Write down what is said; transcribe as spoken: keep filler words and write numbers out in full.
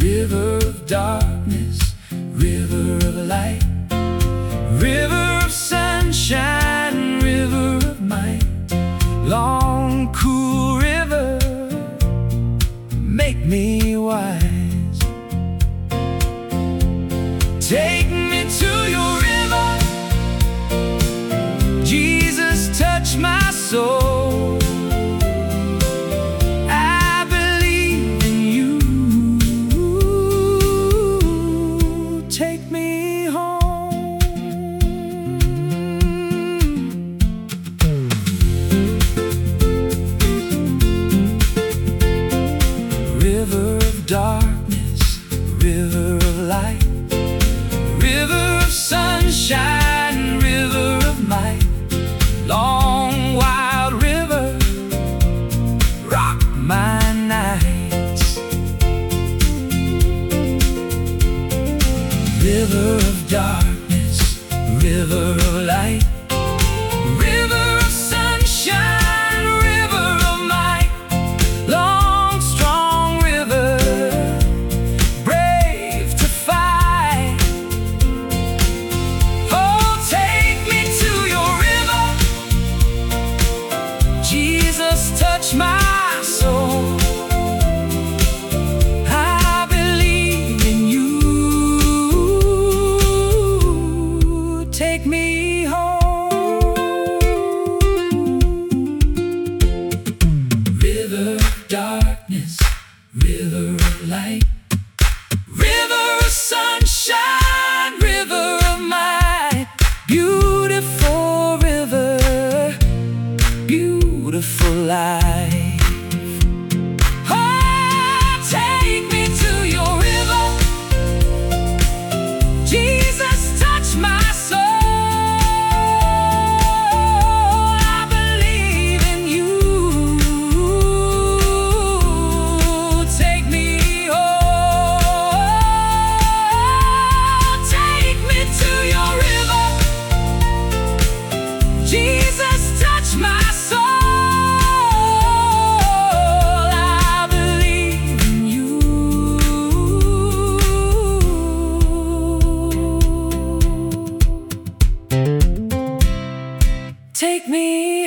River of darkness, river of light, river of sunshine, river of might. Long, cool river, make me wise. Take me to your river, Jesus, touch my soul. I believe in you. Take me home. River of darkness, river of light, river of sunshine, river of might. Long, wild river, rock my nights. River of darkness, river of light, river of sunshine, river of might. Long, strong river, brave to fight. Oh, take me to your river, Jesus, touch my soul. I believe in you. Take me home. River of darkness, river of light, river of sunshine, river of might. Beautiful river, beautiful life. Oh, take me to your river, Jesus, touch my soul. I believe in you. Take me home. Take me to your river, Jesus, touch my soul. I believe in you. Take me